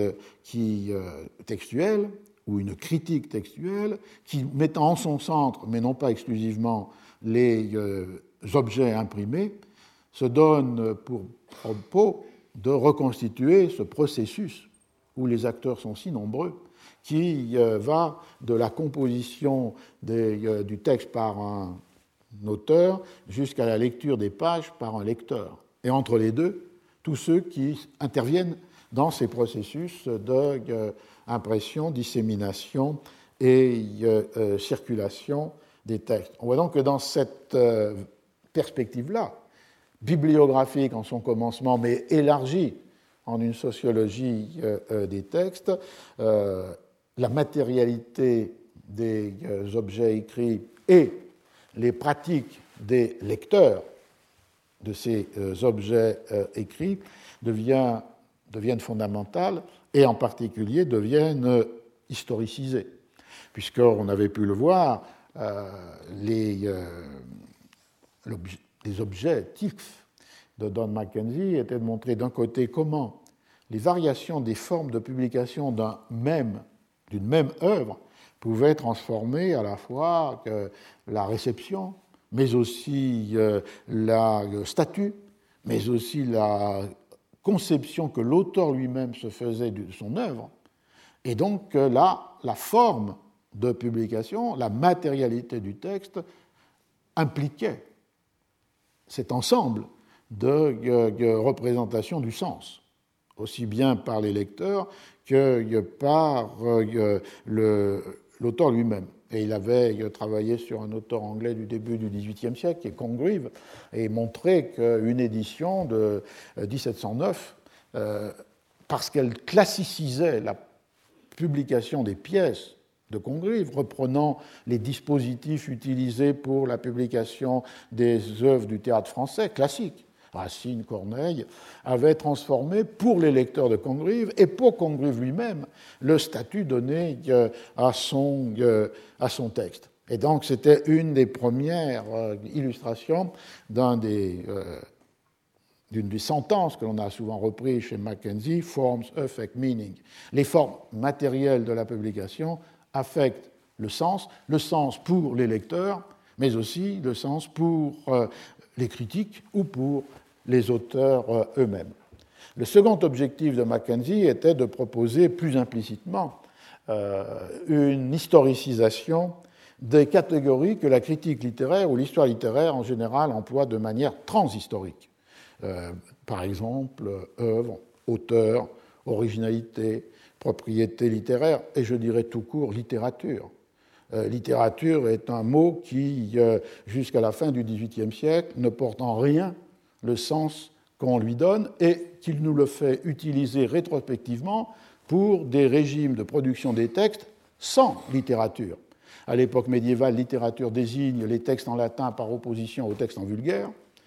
A: textuelle ou une critique textuelle qui met en son centre, mais non pas exclusivement, les objets imprimés, se donne pour propos de reconstituer ce processus où les acteurs sont si nombreux, qui va de la composition du texte par un auteur jusqu'à la lecture des pages par un lecteur. Et entre les deux, tous ceux qui interviennent dans ces processus d'impression, dissémination et circulation des textes. On voit donc que dans cette perspective-là, bibliographique en son commencement, mais élargie en une sociologie des textes, la matérialité des objets écrits et les pratiques des lecteurs de ces objets écrits deviennent fondamentales et en particulier deviennent historicisées, puisqu'on avait pu le voir, les objectifs de Don Mackenzie étaient de montrer d'un côté comment les variations des formes de publication d'une même œuvre pouvaient transformer à la fois la réception, mais aussi le statut, mais aussi la conception que l'auteur lui-même se faisait de son œuvre. Et donc là, la forme de publication, la matérialité du texte impliquait cet ensemble de représentations du sens, aussi bien par les lecteurs que par l'auteur lui-même. Et il avait travaillé sur un auteur anglais du début du XVIIIe siècle, qui est Congreve, et montré qu'une édition de 1709, parce qu'elle classicisait la publication des pièces de Congreve, reprenant les dispositifs utilisés pour la publication des œuvres du théâtre français classique, Racine, Corneille, avait transformé pour les lecteurs de Congreve et pour Congreve lui-même le statut donné à son texte. Et donc c'était une des premières illustrations d'une des sentences que l'on a souvent repris chez Mackenzie, Forms affect meaning. Les formes matérielles de la publication affectent le sens pour les lecteurs, mais aussi le sens pour les critiques ou pour les auteurs eux-mêmes. Le second objectif de Mackenzie était de proposer plus implicitement une historicisation des catégories que la critique littéraire ou l'histoire littéraire en général emploie de manière transhistorique. Par exemple, œuvre, auteur, originalité, propriété littéraire, et je dirais tout court littérature. Littérature est un mot qui, jusqu'à la fin du XVIIIe siècle, ne porte en rien le sens qu'on lui donne et qu'il nous le fait utiliser rétrospectivement pour des régimes de production des textes sans littérature. À l'époque médiévale, littérature désigne les textes en latin par opposition aux textes en vulgaire.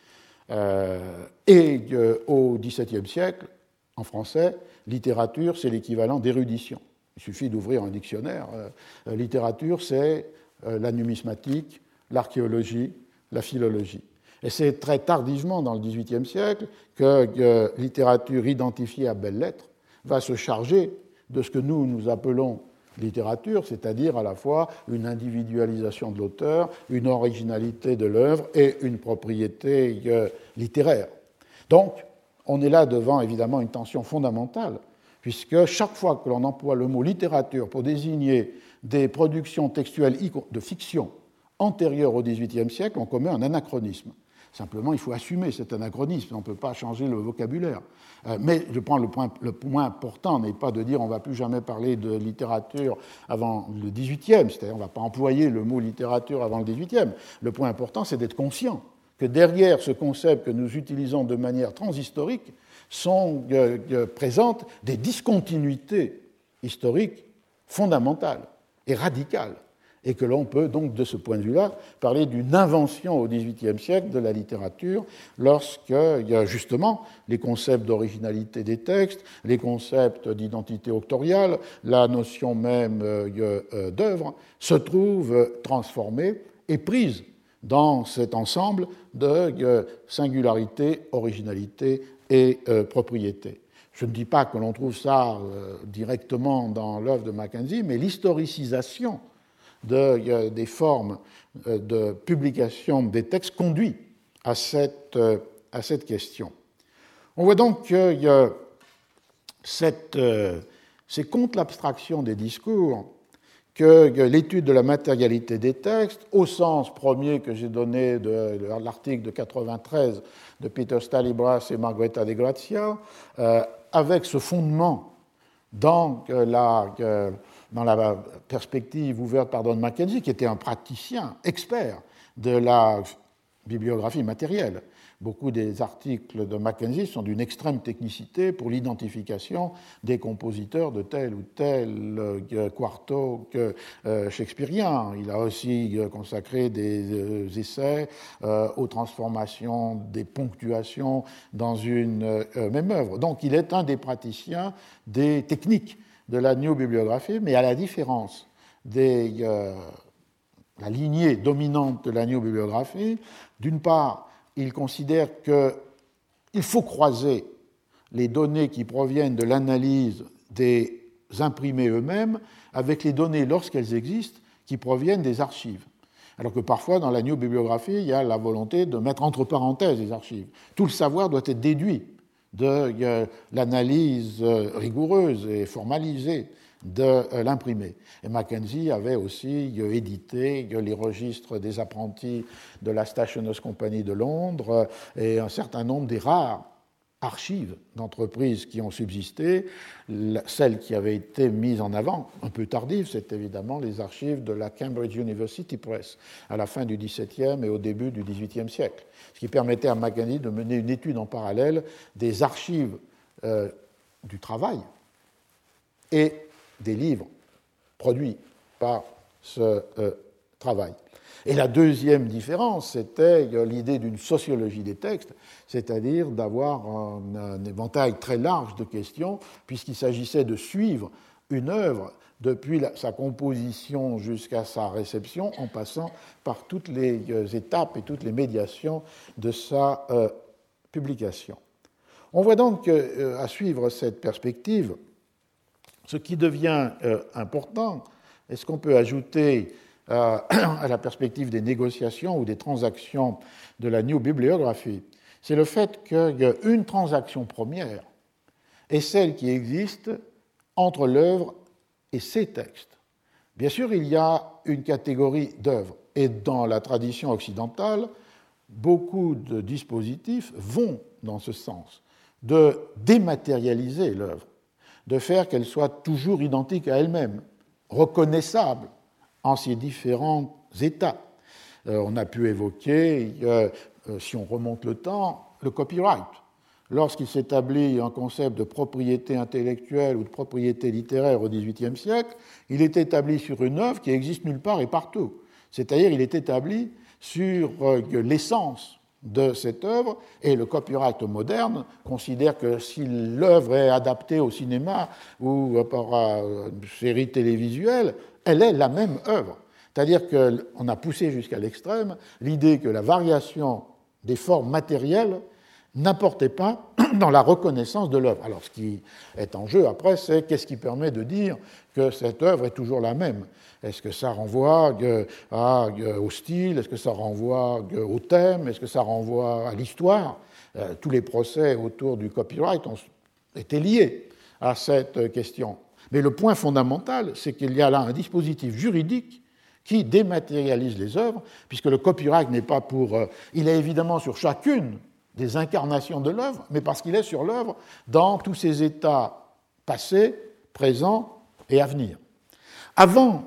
A: Et au XVIIe siècle, en français, littérature, c'est l'équivalent d'érudition. Il suffit d'ouvrir un dictionnaire. Littérature, c'est la numismatique, l'archéologie, la philologie. Et c'est très tardivement, dans le XVIIIe siècle, que littérature identifiée à belles lettres va se charger de ce que nous appelons littérature, c'est-à-dire à la fois une individualisation de l'auteur, une originalité de l'œuvre et une propriété littéraire. Donc, on est là devant, évidemment, une tension fondamentale, puisque chaque fois que l'on emploie le mot littérature pour désigner des productions textuelles de fiction antérieures au XVIIIe siècle, on commet un anachronisme. Simplement, il faut assumer cet anachronisme, on ne peut pas changer le vocabulaire. Mais je prends le point important n'est pas de dire on ne va plus jamais parler de littérature avant le XVIIIe, c'est-à-dire on ne va pas employer le mot littérature avant le XVIIIe. Le point important, c'est d'être conscient que derrière ce concept que nous utilisons de manière transhistorique sont présentes des discontinuités historiques fondamentales et radicales, et que l'on peut donc, de ce point de vue-là, parler d'une invention au XVIIIe siècle de la littérature, lorsqu'il y a justement les concepts d'originalité des textes, les concepts d'identité auctoriale, la notion même d'œuvre, se trouvent transformées et prises dans cet ensemble de singularité, originalité et propriété. Je ne dis pas que l'on trouve ça directement dans l'œuvre de Mackenzie, mais l'historicisation des formes de publication des textes conduit à cette question. On voit donc que c'est contre l'abstraction des discours que l'étude de la matérialité des textes, au sens premier que j'ai donné de l'article de 93 de Peter Stalibras et Margherita de Grazia, avec ce fondement dans la perspective ouverte par Don Mackenzie, qui était un praticien expert de la bibliographie matérielle. Beaucoup des articles de Mackenzie sont d'une extrême technicité pour l'identification des compositeurs de tel ou tel quarto shakespearien. Il a aussi consacré des essais aux transformations des ponctuations dans une même œuvre. Donc il est un des praticiens des techniques de la néobibliographie, mais à la différence la lignée dominante de la néobibliographie, d'une part, il considère qu'il faut croiser les données qui proviennent de l'analyse des imprimés eux-mêmes avec les données, lorsqu'elles existent, qui proviennent des archives. Alors que parfois, dans la néobibliographie, il y a la volonté de mettre entre parenthèses les archives. Tout le savoir doit être déduit de l'analyse rigoureuse et formalisée de l'imprimé. Et Mackenzie avait aussi édité les registres des apprentis de la Stationers' Company de Londres et un certain nombre des rares archives d'entreprises qui ont subsisté. Celle qui avait été mise en avant, un peu tardive, c'est évidemment les archives de la Cambridge University Press à la fin du XVIIe et au début du XVIIIe siècle, ce qui permettait à Mackenzie de mener une étude en parallèle des archives du travail et des livres produits par ce travail. Et la deuxième différence, c'était l'idée d'une sociologie des textes, c'est-à-dire d'avoir un éventail très large de questions, puisqu'il s'agissait de suivre une œuvre depuis sa composition jusqu'à sa réception, en passant par toutes les étapes et toutes les médiations de sa publication. On voit donc à suivre cette perspective, ce qui devient important, est-ce qu'on peut ajouter à la perspective des négociations ou des transactions de la néobibliographie, c'est le fait qu'une transaction première est celle qui existe entre l'œuvre et ses textes. Bien sûr, il y a une catégorie d'œuvres, et dans la tradition occidentale, beaucoup de dispositifs vont dans ce sens, de dématérialiser l'œuvre, de faire qu'elle soit toujours identique à elle-même, reconnaissable en ses différents états. On a pu évoquer, si on remonte le temps, le copyright. lorsqu'il s'établit un concept de propriété intellectuelle ou de propriété littéraire au XVIIIe siècle, il est établi sur une œuvre qui existe nulle part et partout. C'est-à-dire il est établi sur l'essence de cette œuvre, et le copyright moderne considère que si l'œuvre est adaptée au cinéma ou par une série télévisuelle, elle est la même œuvre. C'est-à-dire qu'on a poussé jusqu'à l'extrême l'idée que la variation des formes matérielles n'apportait pas dans la reconnaissance de l'œuvre. Alors, ce qui est en jeu après, c'est qu'est-ce qui permet de dire que cette œuvre est toujours la même. Est-ce que ça renvoie au style? Est-ce que ça renvoie au thème? Est-ce que ça renvoie à l'histoire? Tous les procès autour du copyright ont été liés à cette question. Mais le point fondamental, c'est qu'il y a là un dispositif juridique qui dématérialise les œuvres, puisque le copyright n'est pas pour... il est évidemment sur chacune des incarnations de l'œuvre, mais parce qu'il est sur l'œuvre dans tous ses états passés, présents et à venir. Avant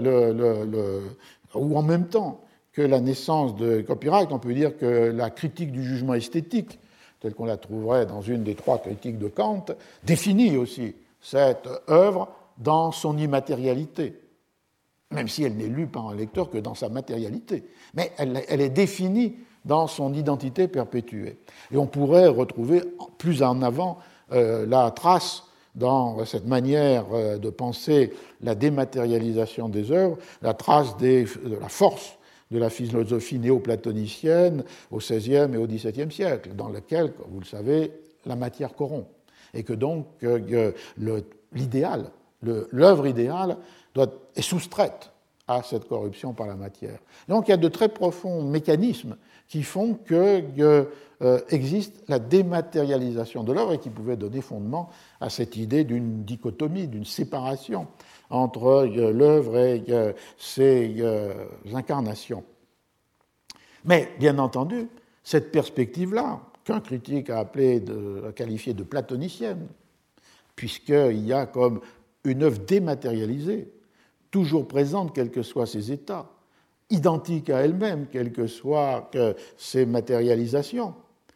A: ou en même temps que la naissance de copyright, on peut dire que la critique du jugement esthétique, telle qu'on la trouverait dans une des trois critiques de Kant, définit aussi cette œuvre dans son immatérialité, même si elle n'est lue par un lecteur que dans sa matérialité. Mais elle est définie dans son identité perpétuée. Et on pourrait retrouver plus en avant la trace dans cette manière de penser la dématérialisation des œuvres, la trace de la force de la philosophie néo-platonicienne au XVIe et au XVIIe siècle, dans laquelle, comme vous le savez, la matière corrompt. Et que donc l'idéal, l'œuvre idéale est soustraite à cette corruption par la matière. Donc il y a de très profonds mécanismes qui font qu'existe la dématérialisation de l'œuvre et qui pouvaient donner fondement à cette idée d'une dichotomie, d'une séparation entre l'œuvre et ses incarnations. Mais, bien entendu, cette perspective-là, qu'un critique a qualifiée de platonicienne, puisqu'il y a comme une œuvre dématérialisée, toujours présente quels que soient ses états, identique à elle-même, quelles que soient ses matérialisations,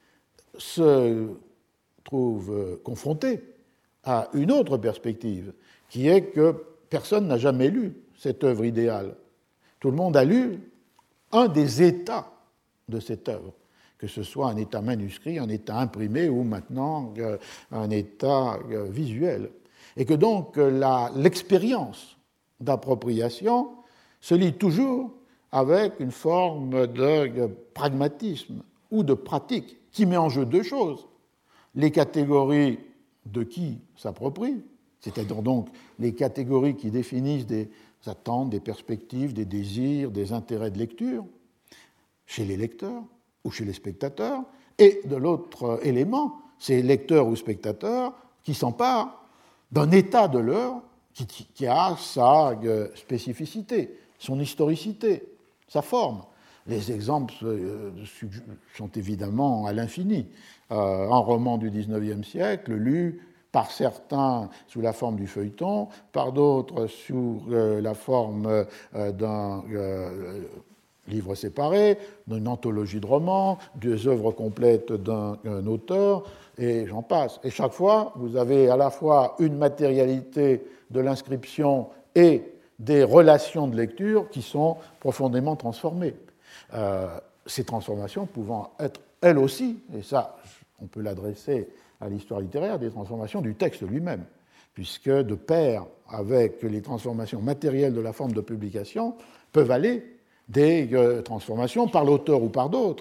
A: se trouve confrontée à une autre perspective, qui est que personne n'a jamais lu cette œuvre idéale. Tout le monde a lu un des états de cette œuvre, que ce soit un état manuscrit, un état imprimé ou maintenant un état visuel. Et que donc l'expérience d'appropriation se lie toujours avec une forme de pragmatisme ou de pratique qui met en jeu deux choses. Les catégories de qui s'approprie, c'est-à-dire donc les catégories qui définissent des attentes, des perspectives, des désirs, des intérêts de lecture, chez les lecteurs ou chez les spectateurs, et de l'autre élément, c'est lecteurs ou spectateurs qui s'emparent d'un état de l'œuvre qui a sa spécificité, son historicité, sa forme. Les exemples sont évidemment à l'infini. Un roman du XIXe siècle, lu par certains sous la forme du feuilleton, par d'autres sous la forme d'un livre séparé, d'une anthologie de romans, des œuvres complètes d'un auteur, et j'en passe. Et chaque fois, vous avez à la fois une matérialité de l'inscription et des relations de lecture qui sont profondément transformées. Ces transformations pouvant être, elles aussi, et ça, on peut l'adresser à l'histoire littéraire, des transformations du texte lui-même, puisque de pair avec les transformations matérielles de la forme de publication peuvent aller des transformations par l'auteur ou par d'autres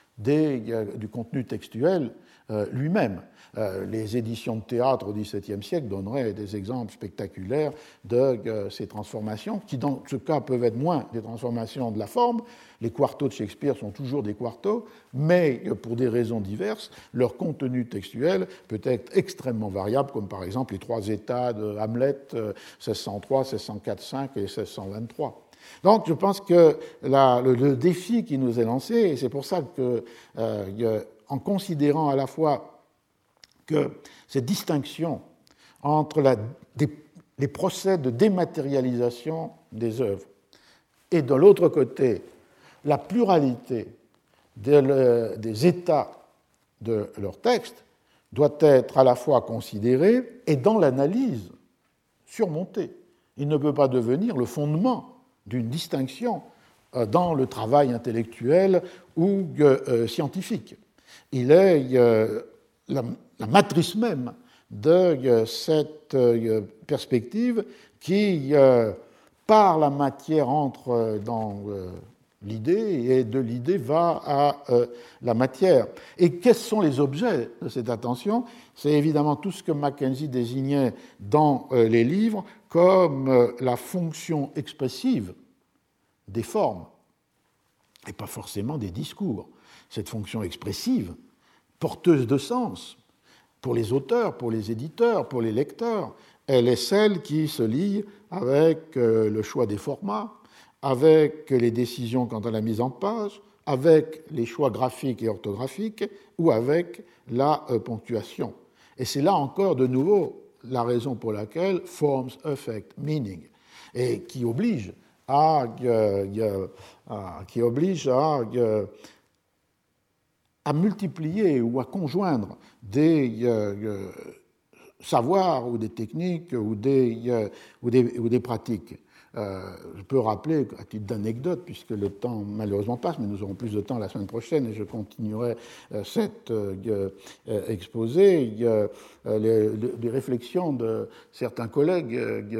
A: du contenu textuel lui-même. Les éditions de théâtre au XVIIe siècle donneraient des exemples spectaculaires de ces transformations, qui dans ce cas peuvent être moins des transformations de la forme. Les quartos de Shakespeare sont toujours des quartos, mais pour des raisons diverses, leur contenu textuel peut être extrêmement variable, comme par exemple les trois états de Hamlet, 1603, 1604-5 et 1623. Donc je pense que le défi qui nous est lancé, et c'est pour ça que, en considérant à la fois que cette distinction entre les procès de dématérialisation des œuvres et de l'autre côté la pluralité des états de leurs textes, doit être à la fois considéré et dans l'analyse surmonté. Il ne peut pas devenir le fondement d'une distinction dans le travail intellectuel ou scientifique. Il est la matrice même de cette perspective qui, par la matière, entre dans l'idée et de l'idée va à la matière. Et quels sont les objets de cette attention? C'est évidemment tout ce que Mackenzie désignait dans les livres comme la fonction expressive des formes, et pas forcément des discours. Cette fonction expressive, porteuse de sens, pour les auteurs, pour les éditeurs, pour les lecteurs, elle est celle qui se lie avec le choix des formats, avec les décisions quant à la mise en page, avec les choix graphiques et orthographiques, ou avec la ponctuation. Et c'est là encore, de nouveau, la raison pour laquelle forms affect meaning, et qui oblige à multiplier ou à conjoindre des savoirs ou des techniques ou des pratiques. Je peux rappeler, à titre d'anecdote, puisque le temps malheureusement passe, mais nous aurons plus de temps la semaine prochaine et je continuerai cet exposé, les réflexions de certains collègues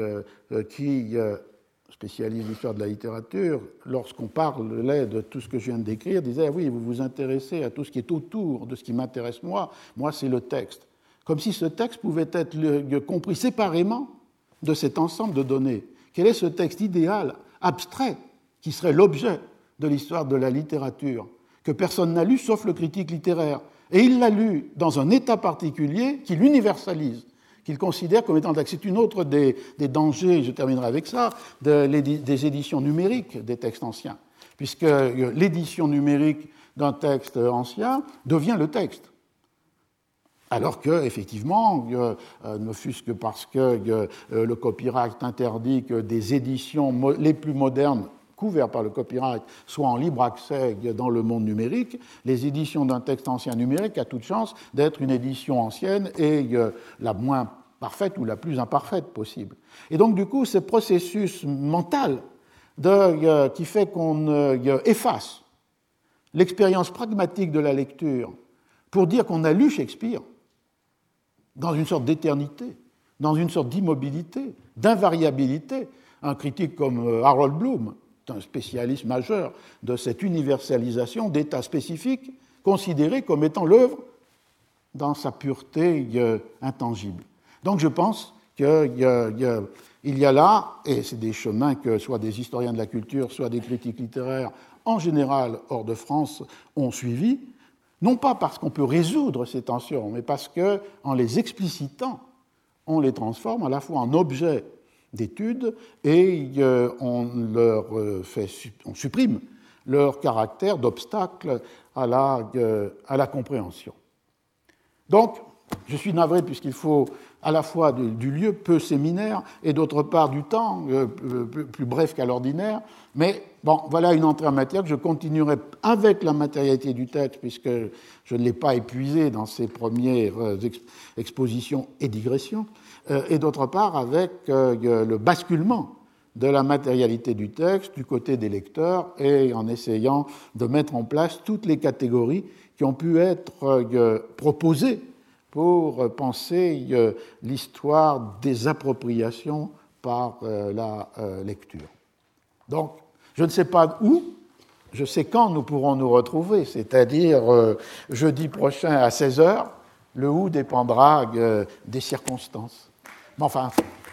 A: qui spécialistes d'histoire de la littérature, lorsqu'on parlait de tout ce que je viens de décrire, disaient « oui, vous vous intéressez à tout ce qui est autour de ce qui m'intéresse moi c'est le texte ». Comme si ce texte pouvait être compris séparément de cet ensemble de données. Quel est ce texte idéal, abstrait, qui serait l'objet de l'histoire de la littérature, que personne n'a lu sauf le critique littéraire? Et il l'a lu dans un état particulier qui l'universalise, qu'il considère comme étant... C'est une autre des dangers, je terminerai avec ça, des éditions numériques des textes anciens, puisque l'édition numérique d'un texte ancien devient le texte. Alors que, effectivement, ne fût-ce que parce que le copyright interdit que des éditions les plus modernes, couvertes par le copyright, soient en libre accès dans le monde numérique, les éditions d'un texte ancien numérique a toute chance d'être une édition ancienne et la moins parfaite ou la plus imparfaite possible. Et donc, du coup, ce processus mental qui fait qu'on efface l'expérience pragmatique de la lecture pour dire qu'on a lu Shakespeare, dans une sorte d'éternité, dans une sorte d'immobilité, d'invariabilité. Un critique comme Harold Bloom, un spécialiste majeur de cette universalisation d'états spécifiques, considérés comme étant l'œuvre dans sa pureté intangible. Donc je pense qu'il y a là, et c'est des chemins que soit des historiens de la culture, soit des critiques littéraires, en général hors de France, ont suivi, non pas parce qu'on peut résoudre ces tensions, mais parce qu'en les explicitant, on les transforme à la fois en objets d'étude et on supprime leur caractère d'obstacle à la compréhension. Donc, je suis navré puisqu'il faut à la fois du lieu peu séminaire et d'autre part du temps plus bref qu'à l'ordinaire, mais bon, voilà une entrée en matière que je continuerai avec la matérialité du texte puisque je ne l'ai pas épuisé dans ces premières expositions et digressions, et d'autre part avec le basculement de la matérialité du texte du côté des lecteurs et en essayant de mettre en place toutes les catégories qui ont pu être proposées pour penser l'histoire des appropriations par la lecture. Donc, je ne sais pas où, je sais quand nous pourrons nous retrouver, c'est-à-dire jeudi prochain à 16h. Le où dépendra des circonstances. Mais enfin,